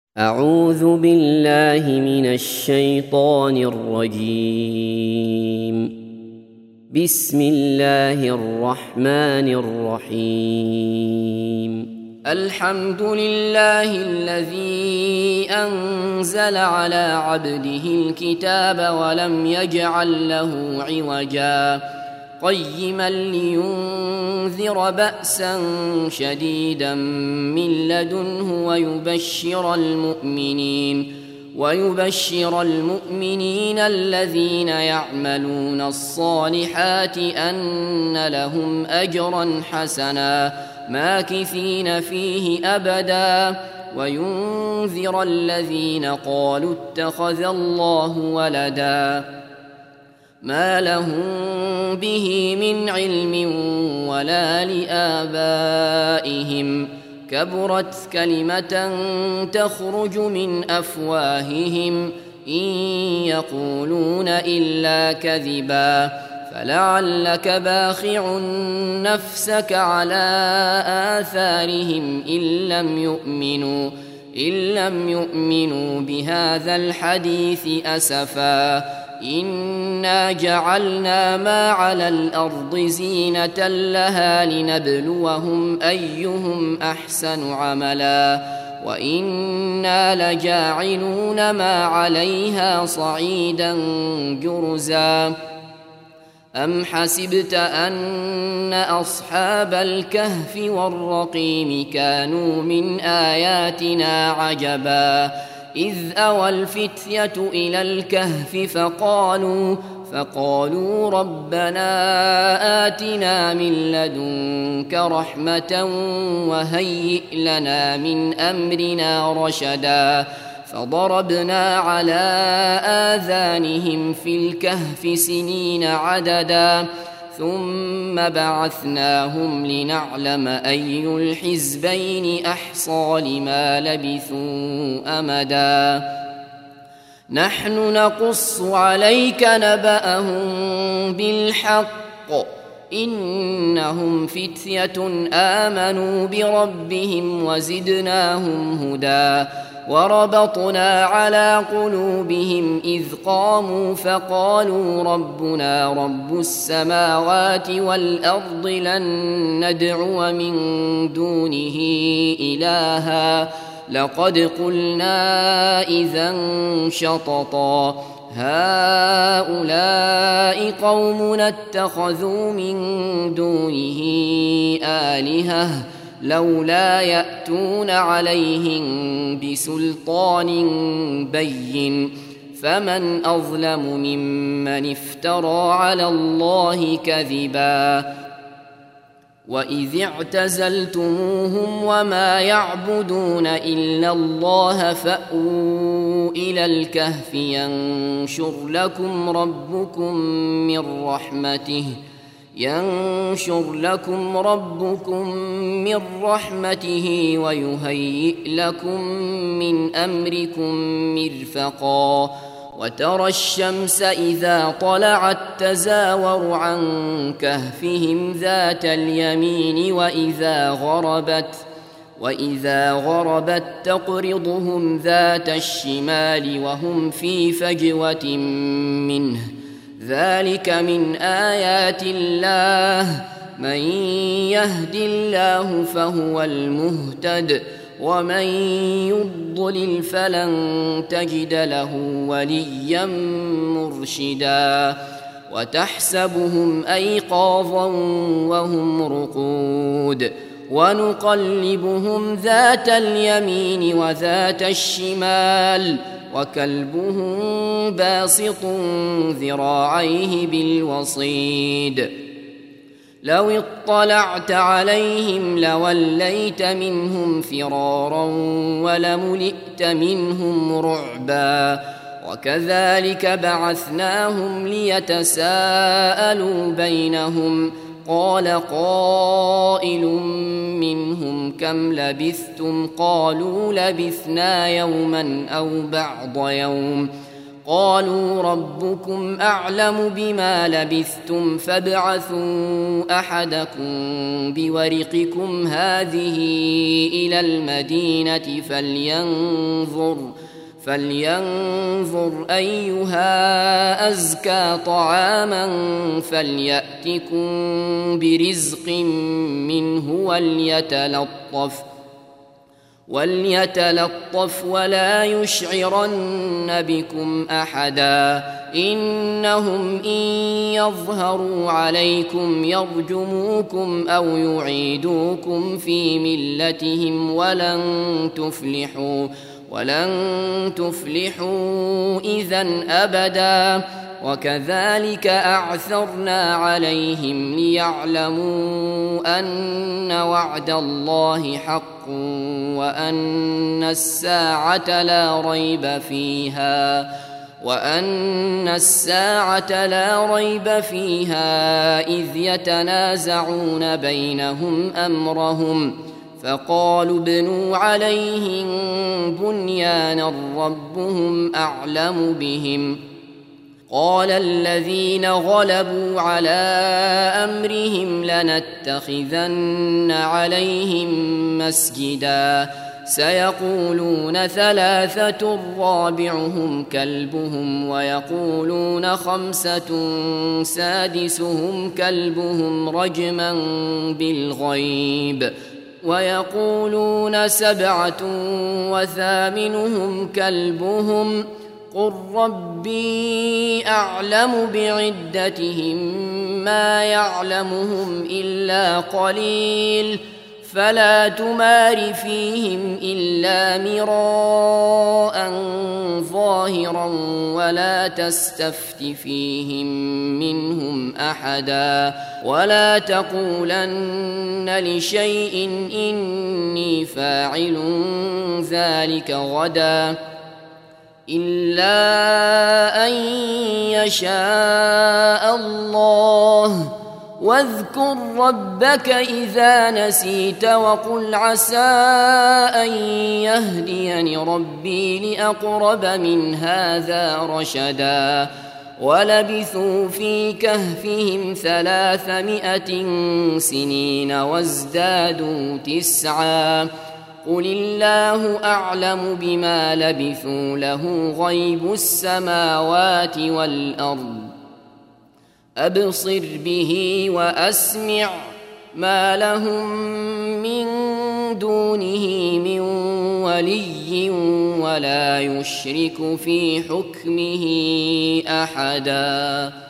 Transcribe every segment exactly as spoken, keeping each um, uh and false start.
أعوذ بالله من الشيطان الرجيم. بسم الله الرحمن الرحيم. الحمد لله الذي أنزل على عبده الكتاب ولم يجعل له عوجا قيما لينذر بأسا شديدا من لدنه ويبشر المؤمنين ويبشر المؤمنين الذين يعملون الصالحات أن لهم أجرا حسنا ماكثين فيه أبدا وينذر الذين قالوا اتخذ الله ولدا ما لهم به من علم ولا لآبائهم كبرت كلمة تخرج من أفواههم إن يقولون إلا كذبا فلعلك باخع نفسك على آثارهم إن لم يؤمنوا إن لم يؤمنوا بهذا الحديث أسفا إنا جعلنا ما على الأرض زينة لها لنبلوهم أيهم أحسن عملا وإنا لجاعلون ما عليها صعيدا جرزا أم حسبت أن أصحاب الكهف والرقيم كانوا من آياتنا عجبا إذ أوى الفتية إلى الكهف فقالوا فقالوا ربنا آتنا من لدنك رحمة وهيئ لنا من أمرنا رشدا فضربنا على آذانهم في الكهف سنين عددا ثم بعثناهم لنعلم أي الحزبين أحصى لما لبثوا أمدا نحن نقص عليك نبأهم بالحق إنهم فتية آمنوا بربهم وزدناهم هدى وربطنا على قلوبهم إذ قاموا فقالوا ربنا رب السماوات والأرض لن ندعو من دونه إلها لقد قلنا إذا شططا هؤلاء قومنا اتخذوا من دونه آلهة لولا يأتون عليهم بسلطان بين فمن أظلم ممن افترى على الله كذبا وإذ اعتزلتموهم وما يعبدون إلا الله فأووا إلى الكهف ينشر لكم ربكم من رحمته ينشر لكم ربكم من رحمته ويهيئ لكم من أمركم مرفقا وترى الشمس إذا طلعت تزاور عن كهفهم ذات اليمين وإذا غربت وإذا غربت تقرضهم ذات الشمال وهم في فجوة منه ذلك من آيات الله من يهد الله فهو المهتد ومن يضلل فلن تجد له وليا مرشدا وتحسبهم أيقاظا وهم رقود ونقلبهم ذات اليمين وذات الشمال وكلبهم باسط ذراعيه بالوصيد لو اطلعت عليهم لوليت منهم فرارا ولملئت منهم رعبا وكذلك بعثناهم ليتساءلوا بينهم قال قائل منهم كم لبثتم قالوا لبثنا يوما أو بعض يوم قالوا ربكم أعلم بما لبثتم فابعثوا أحدكم بورقكم هذه إلى المدينة فلينظر فلينظر أيها أزكى طعاما فليأتكم برزق منه وليتلطف وليتلطف ولا يشعرن بكم أحدا إنهم إن يظهروا عليكم يرجموكم أو يعيدوكم في ملتهم ولن تفلحوا ولن تفلحوا إذن أبدا وكذلك أعثرنا عليهم ليعلموا أن وعد الله حق وأن الساعة لا ريب فيها وأن الساعة لا ريب فيها إذ يتنازعون بينهم أمرهم فقالوا ابنوا عليهم بنيانا ربهم أعلم بهم قال الذين غلبوا على أمرهم لنتخذن عليهم مسجدا سيقولون ثلاثة رابعهم كلبهم ويقولون خمسة سادسهم كلبهم رجما بالغيب ويقولون سبعة وثامنهم كلبهم قل ربي أعلم بعدتهم ما يعلمهم إلا قليل فلا تمار فيهم إلا مراء ظاهرا ولا تستفت فيهم منهم أحدا ولا تقولن لشيء إني فاعل ذلك غدا إلا أن يشاء الله واذكر ربك إذا نسيت وقل عسى أن يهديني ربي لأقرب من هذا رشدا ولبثوا في كهفهم ثلاثمائة سنين وازدادوا تسعا قل الله أعلم بما لبثوا له غيب السماوات والأرض أبصر به وأسمع ما لهم من دونه من ولي ولا يشرك في حكمه أحدا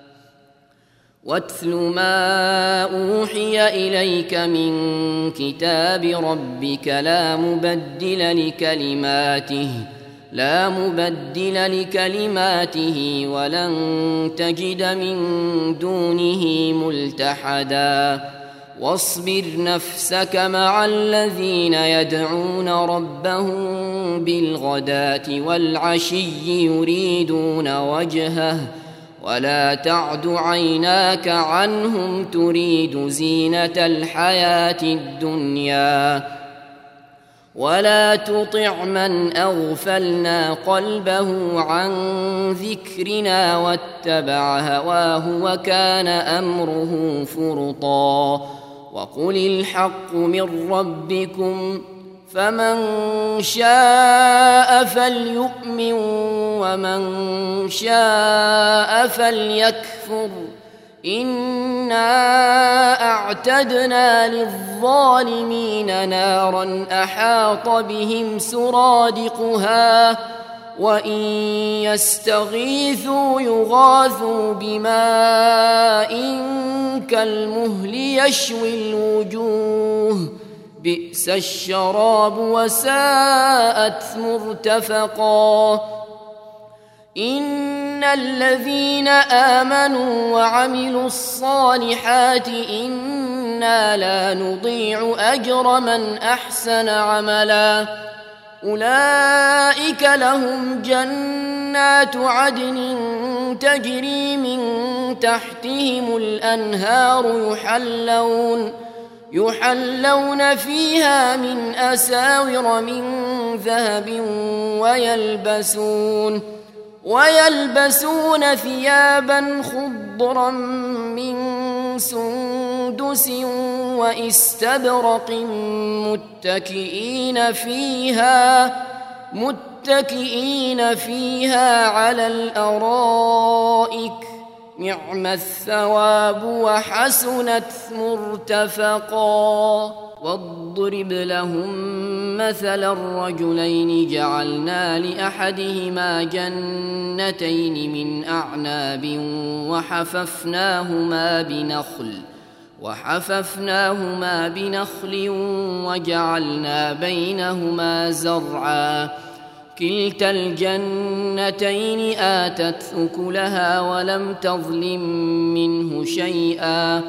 واتل ما أوحي إليك من كتاب ربك لا مبدل لكلماته لا مبدل لكلماته ولن تجد من دونه ملتحدا واصبر نفسك مع الذين يدعون ربهم بالغداة والعشي يريدون وجهه ولا تعد عيناك عنهم تريد زينة الحياة الدنيا ولا تطع من أغفلنا قلبه عن ذكرنا واتبع هواه وكان أمره فرطا وقل الحق من ربكم فمن شاء فليؤمن ومن شاء فليكفر إنا أعتدنا للظالمين نارا أحاط بهم سرادقها وإن يستغيثوا يغاثوا بماء كالمهل يشوي الوجوه بئس الشراب وساءت مرتفقا إن الذين آمنوا وعملوا الصالحات إنا لا نضيع أجر من أحسن عملا أولئك لهم جنات عدن تجري من تحتهم الأنهار يحلون يحلون فيها من أساور من ذهب ويلبسون ويلبسون ثيابا خضرا من سندس واستبرق متكئين فيها متكئين فيها على الأرائك نعم الثواب وحسنت مرتفقا. واضرب لهم مثل الرجلين جعلنا لأحدهما جنتين من أعناب وحففناهما بنخل وحففناهما بنخل وجعلنا بينهما زرعا كلتا الجنتين آتت أكلها ولم تظلم منه شيئا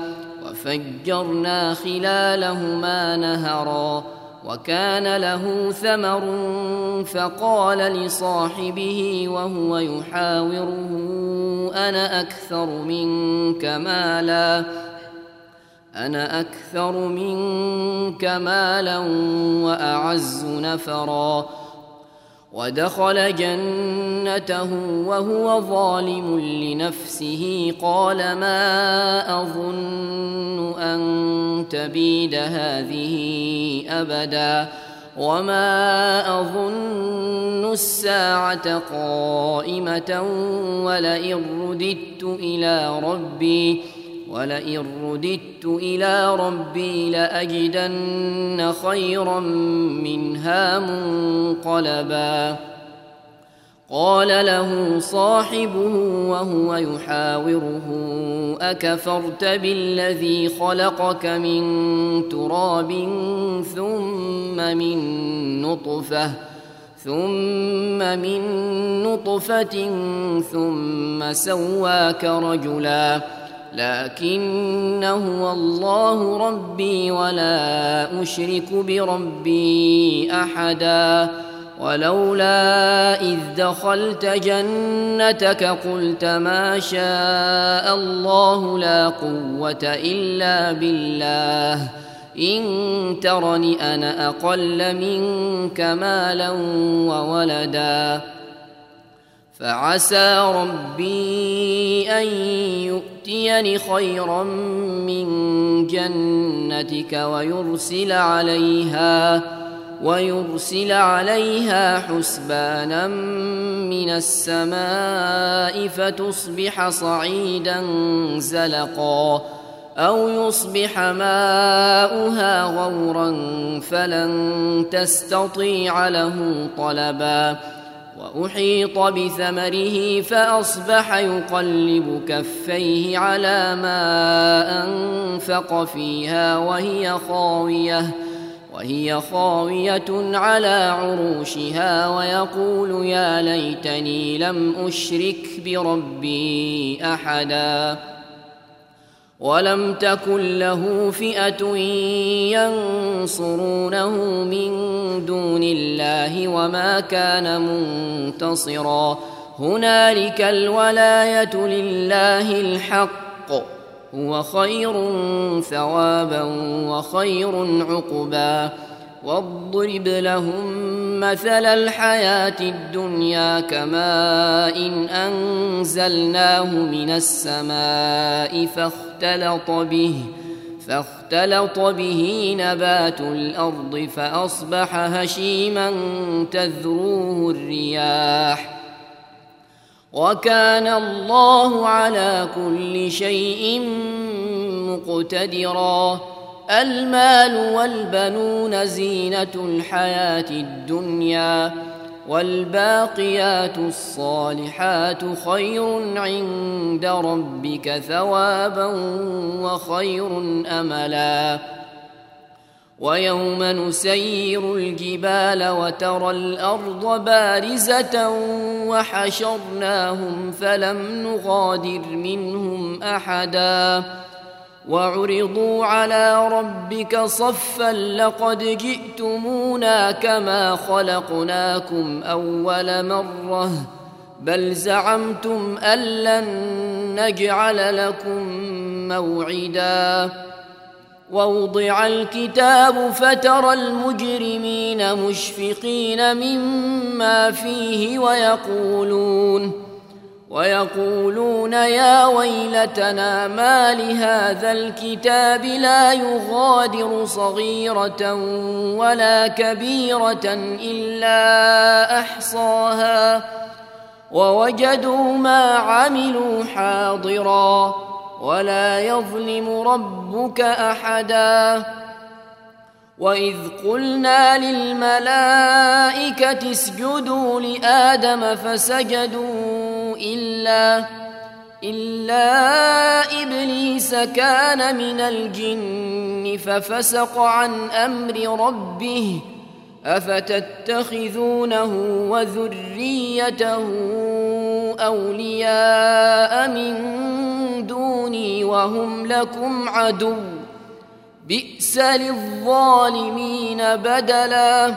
وفجرنا خلالهما نهرا وكان له ثمر فقال لصاحبه وهو يحاوره أنا أكثر منك مالا أنا أكثر منك مالا وأعز نفرا ودخل جنته وهو ظالم لنفسه قال ما أظن أن تبيد هذه أبدا وما أظن الساعة قائمة ولئن رددت إلى ربي ولئن رددت إلى ربي لأجدن خيرا منها منقلبا. قال له صاحبه وهو يحاوره أكفرت بالذي خلقك من تراب ثم من نطفة ثم من نطفة ثم سواك رجلا لكن هو الله ربي ولا أشرك بربي أحدا ولولا إذ دخلت جنتك قلت ما شاء الله لا قوة إلا بالله إن ترني أنا أقل منك مالا وولدا فعسى ربي أن يؤتيني خيرا من جنتك ويرسل عليها ويرسل عليها حسبانا من السماء فتصبح صعيدا زلقا أو يصبح ماؤها غورا فلن تستطيع له طلبا وأحيط بثمره فأصبح يقلب كفيه على ما أنفق فيها وهي خاوية وهي خاوية على عروشها ويقول يا ليتني لم أشرك بربي أحدا ولم تكن له فئة ينصرونه من دون الله وما كان منتصرا هنالك الولاية لله الحق هو خير ثوابا وخير عقبا. واضرب لهم مثل الحياة الدنيا كماء إن أنزلناه من السماء فاختلط به فاختلط به نبات الأرض فأصبح هشيما تذروه الرياح وكان الله على كل شيء مقتدرا. المال والبنون زينة الحياة الدنيا والباقيات الصالحات خير عند ربك ثوابا وخير أملا. ويوم نسير الجبال وترى الأرض بارزة وحشرناهم فلم نغادر منهم أحدا وعرضوا على ربك صفا لقد جئتمونا كما خلقناكم أول مرة بل زعمتم أن لن نجعل لكم موعدا ووضع الكتاب فترى المجرمين مشفقين مما فيه ويقولون ويقولون يا ويلتنا ما لهذا الكتاب لا يغادر صغيرة ولا كبيرة إلا أحصاها ووجدوا ما عملوا حاضرا ولا يظلم ربك أحدا. وإذ قلنا للملائكة اسجدوا لآدم فسجدوا إلا إلا إبليس كان من الجن ففسق عن أمر ربه أفتتخذونه وذريته أولياء من دوني وهم لكم عدو بئس للظالمين بدلا.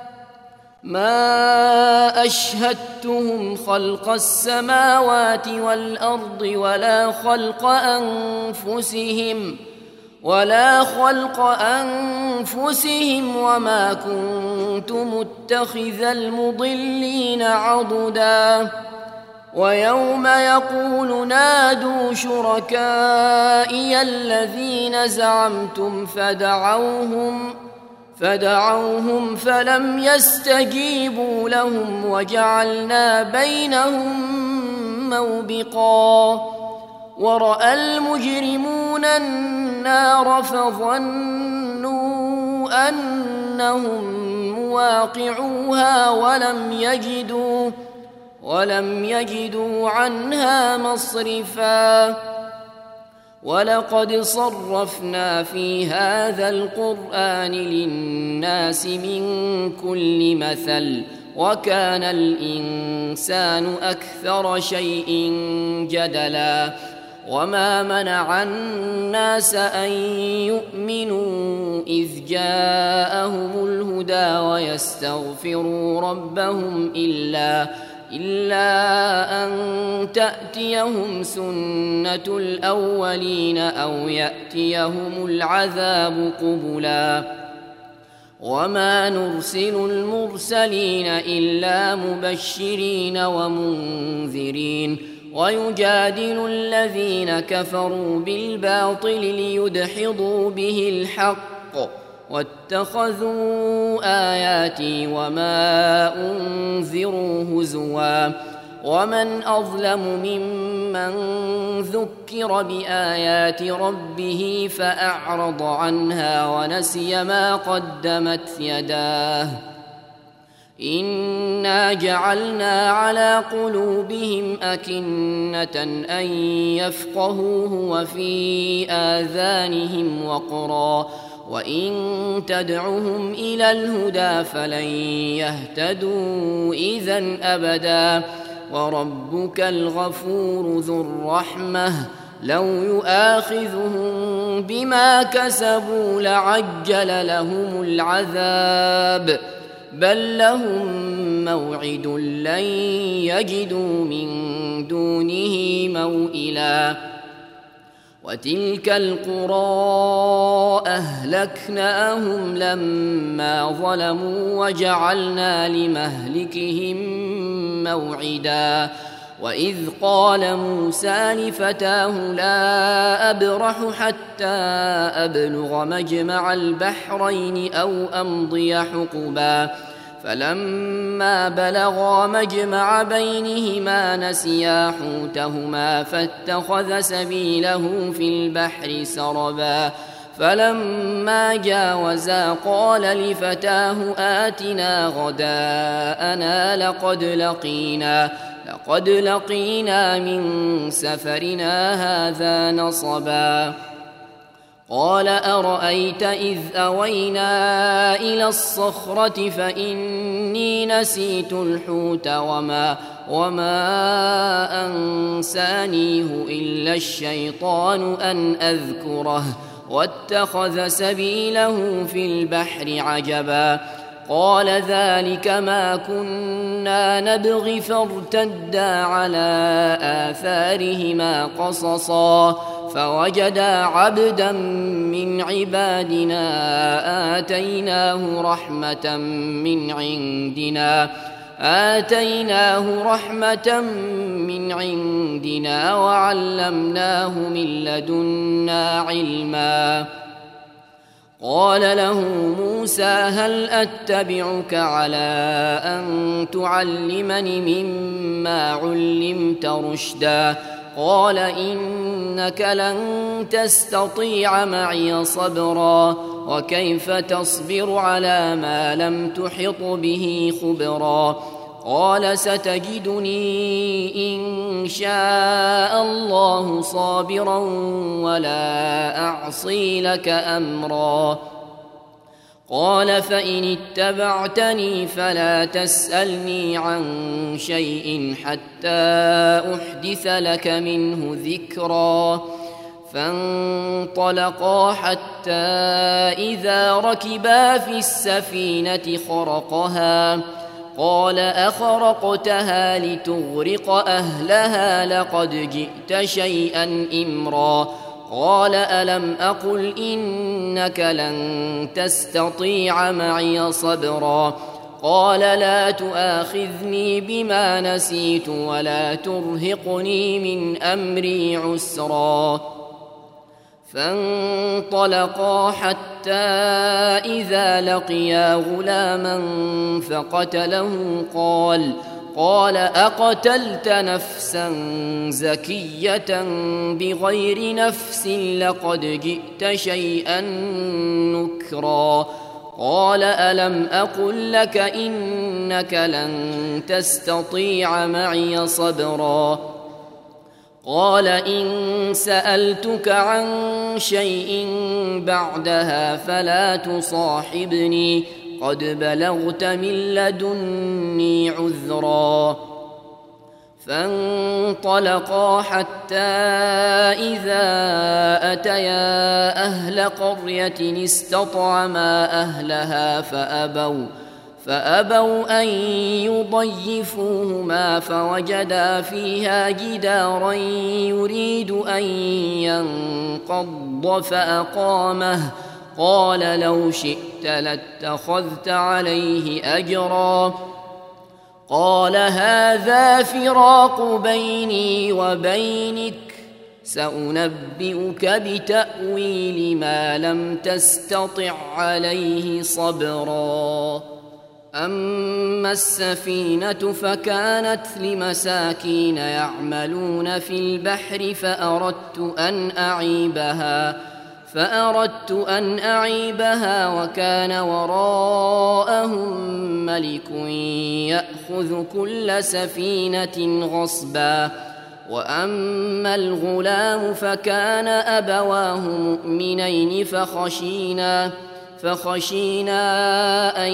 ما أشهدتهم خلق السماوات والأرض ولا خلق أنفسهم ولا خلق أنفسهم وما كنت متخذ المضلين عضدا. ويوم يقول نادوا شركائي الذين زعمتم فدعوهم فدعوهم فلم يستجيبوا لهم وجعلنا بينهم موبقا. ورأى المجرمون النار فظنوا أنهم مواقعوها ولم يجدوا ولم يجدوا عنها مصرفا. ولقد صرفنا في هذا القرآن للناس من كل مثل وكان الإنسان أكثر شيء جدلا. وما منع الناس أن يؤمنوا إذ جاءهم الهدى ويستغفروا ربهم إلا إلا أن تأتيهم سنة الأولين أو يأتيهم العذاب قبلا. وما نرسل المرسلين إلا مبشرين ومنذرين ويجادل الذين كفروا بالباطل ليدحضوا به الحق واتخذوا آياتي وما أنذروا هزوا. ومن أظلم ممن ذكر بآيات ربه فأعرض عنها ونسي ما قدمت يداه. إنا جعلنا على قلوبهم أكنة أن يفقهوه وفي آذانهم وقرا وإن تدعهم إلى الهدى فلن يهتدوا إذن أبدا. وربك الغفور ذو الرحمة لو يؤاخذهم بما كسبوا لعجل لهم العذاب بل لهم موعد لن يجدوا من دونه موئلا. وتلك القرى أهلكناهم لما ظلموا وجعلنا لمهلكهم موعدا. وإذ قال موسى لفتاه لا أبرح حتى أبلغ مجمع البحرين أو أمضي حقبا فلما بلغا مجمع بينهما نسيا حوتهما فاتخذ سبيله في البحر سربا فلما جاوزا قال لفتاه آتنا غداءنا لقد لقينا لقد لقينا من سفرنا هذا نصبا. قال أرأيت إذ أوينا إلى الصخرة فإني نسيت الحوت وما, وما أنسانيه إلا الشيطان أن أذكره واتخذ سبيله في البحر عجبا. قال ذلك ما كنا نبغي فارتدا على آثارهما قصصا فوجدا عبدا من عبادنا آتيناه رحمة من عندنا آتيناه رحمة من عندنا وعلمناه من لدنا علما. قال له موسى هل أتبعك على أن تعلمني مما علمت رشدا؟ قال إنك لن تستطيع معي صبرا وكيف تصبر على ما لم تحط به خبرا؟ قال ستجدني إن شاء الله صابرا ولا أعصي لك أمرا. قال فإن اتبعتني فلا تسألني عن شيء حتى أحدث لك منه ذكرا. فانطلقا حتى إذا ركبا في السفينة خرقها قال أخرقتها لتغرق أهلها لقد جئت شيئا إمرا. قال ألم أقل إنك لن تستطيع معي صبرا؟ قال لا تؤاخذني بما نسيت ولا ترهقني من أمري عسرا. فانطلقا حتى إذا لقيا غلاما فقتله قال قال أقتلت نفسا زكية بغير نفس لقد جئت شيئا نكرا. قال ألم أقل لك إنك لن تستطيع معي صبرا؟ قال إن سألتك عن شيء بعدها فلا تصاحبني قد بلغت من لدني عذرا. فانطلقا حتى إذا أتيا أهل قرية استطعما أهلها فأبوا فأبوا أن يضيفوهما فوجدا فيها جدارا يريد أن ينقض فأقامه. قال لو شئت لاتخذت عليه أجرا. قال هذا فراق بيني وبينك سأنبئك بتأويل ما لم تستطع عليه صبرا. أما السفينة فكانت لمساكين يعملون في البحر فأردت أن أعيبها فأردت أن أعيبها وكان وراءهم ملك يأخذ كل سفينة غصبا. وأما الغلام فكان أبواه مؤمنين فخشينا فخشينا أن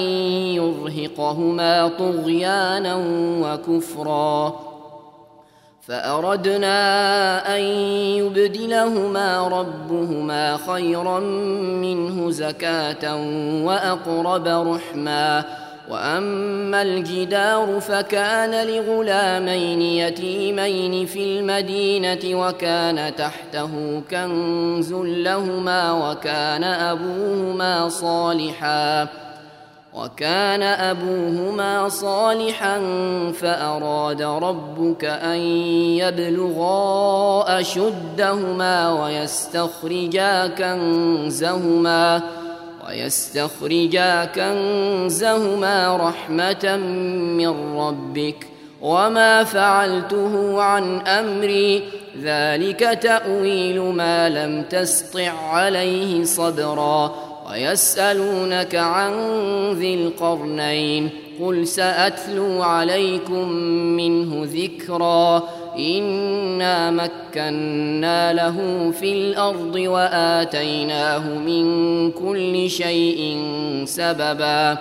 يرهقهما طغيانا وكفرا. فأردنا أن يبدلهما ربهما خيرا منه زكاة وأقرب رحما. وأما الجدار فكان لغلامين يتيمين في المدينة وكان تحته كنز لهما وكان أبوهما صالحا وكان أبوهما صالحا فأراد ربك أن يبلغا أشدهما ويستخرجا كنزهما ويستخرجا كنزهما رحمة من ربك وما فعلته عن أمري ذلك تأويل ما لم تسطع عليه صبرا. ويسألونك عن ذي القرنين قل سأتلو عليكم منه ذكرا. إنا مكنا له في الأرض وآتيناه من كل شيء سببا.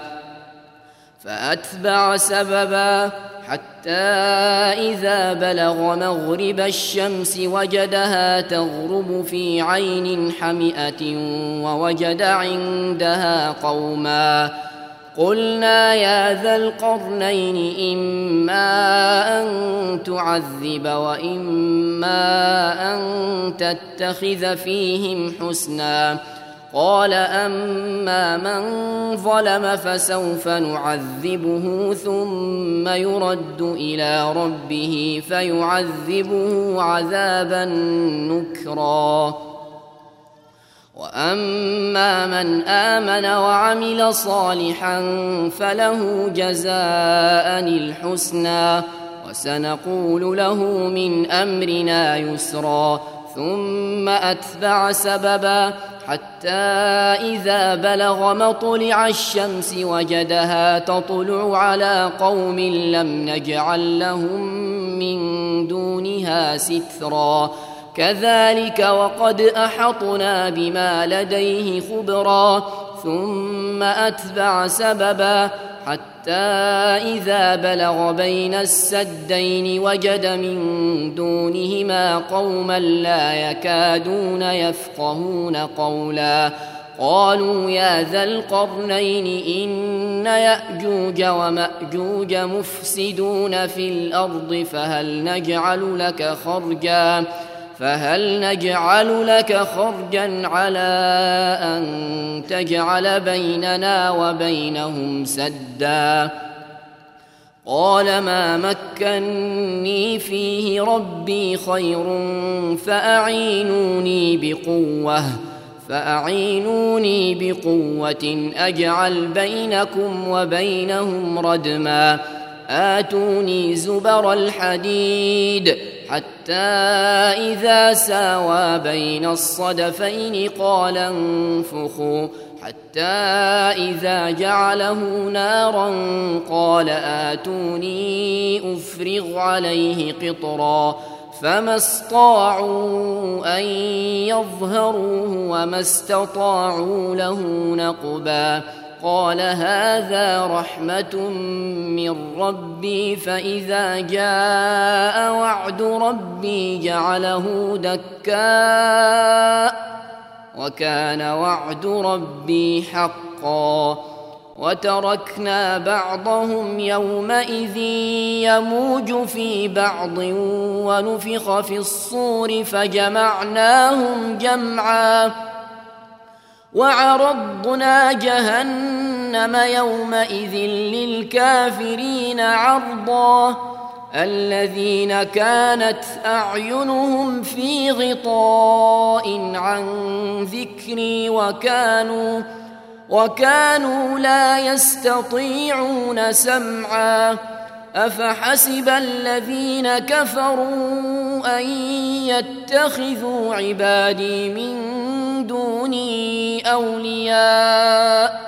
فأتبع سببا حتى إذا بلغ مغرب الشمس وجدها تغرب في عين حمئة ووجد عندها قوما قلنا يا ذا القرنين إما أن تعذب وإما أن تتخذ فيهم حسنا قال أما من ظلم فسوف نعذبه ثم يرد إلى ربه فيعذبه عذابا نكرا وأما من آمن وعمل صالحا فله جزاء الحسنى وسنقول له من أمرنا يسرا ثم أتبع سببا حتى إذا بلغ مطلع الشمس وجدها تطلع على قوم لم نجعل لهم من دونها سترا كذلك وقد أحطنا بما لديه خبرا ثم أتبع سببا حتى إذا بلغ بين السدين وجد من دونهما قوما لا يكادون يفقهون قولا قالوا يا ذا القرنين إن يأجوج ومأجوج مفسدون في الأرض فهل نجعل لك خرجا فهل نجعل لك خرجا على أن تجعل بيننا وبينهم سدا قال ما مكني فيه ربي خير فأعينوني بقوة فأعينوني بقوة أجعل بينكم وبينهم ردما آتوني زبر الحديد حتى إذا ساوى بين الصدفين قال انفخوا حتى إذا جعله نارا قال آتوني أفرغ عليه قطرا فما استطاعوا أن يظهروه وما استطاعوا له نقبا قال هذا رحمة من ربي فإذا جاء وعد ربي جعله دكاء وكان وعد ربي حقا وتركنا بعضهم يومئذ يموج في بعض ونفخ في الصور فجمعناهم جمعا وعرضنا جهنم يومئذ للكافرين عرضا الذين كانت أعينهم في غطاء عن ذكري وكانوا وكانوا لا يستطيعون سمعا أفحسب الذين كفروا أن يتخذوا عبادي من دوني أولياء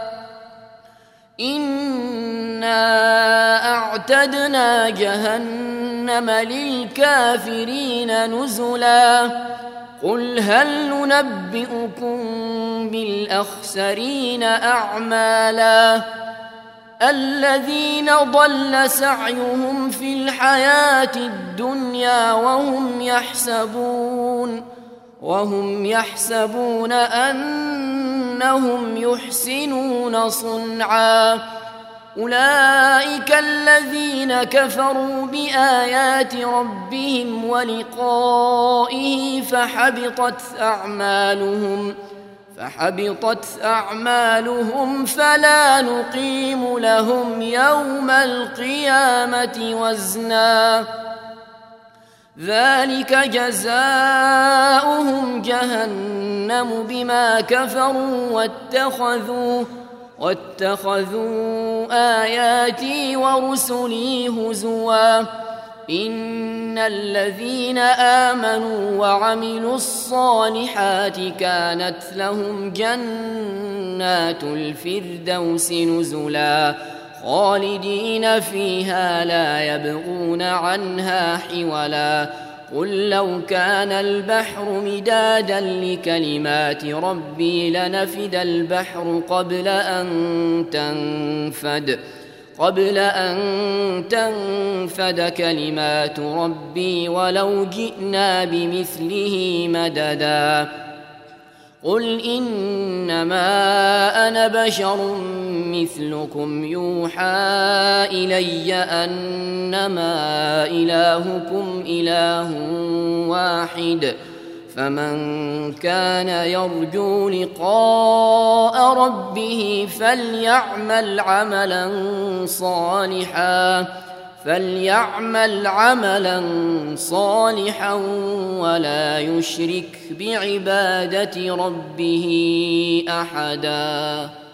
إنا أعتدنا جهنم للكافرين نزلا قل هل ننبئكم بالأخسرين أعمالا الذين ضل سعيهم في الحياة الدنيا وهم يحسبون وهم يحسبون أنهم يحسنون صنعا أولئك الذين كفروا بآيات ربهم ولقائه فحبطت أعمالهم فحبطت أعمالهم فلا نقيم لهم يوم القيامة وزنا ذلك جزاؤهم جهنم بما كفروا واتخذوا واتخذوا آياتي ورسلي هزوا إن الذين آمنوا وعملوا الصالحات كانت لهم جنات الفردوس نزلا خالدين فيها لا يبغون عنها حولا قل لو كان البحر مدادا لكلمات ربي لنفد البحر قبل أن تنفد قبل أن تنفد كلمات ربي ولو جئنا بمثله مددا قل إنما أنا بشر مثلكم يوحى إلي أنما إلهكم إله واحد فمن كان يرجو لقاء ربه فليعمل عملا صالحا فليعمل عملا صالحا ولا يشرك بعبادة ربه أحدا.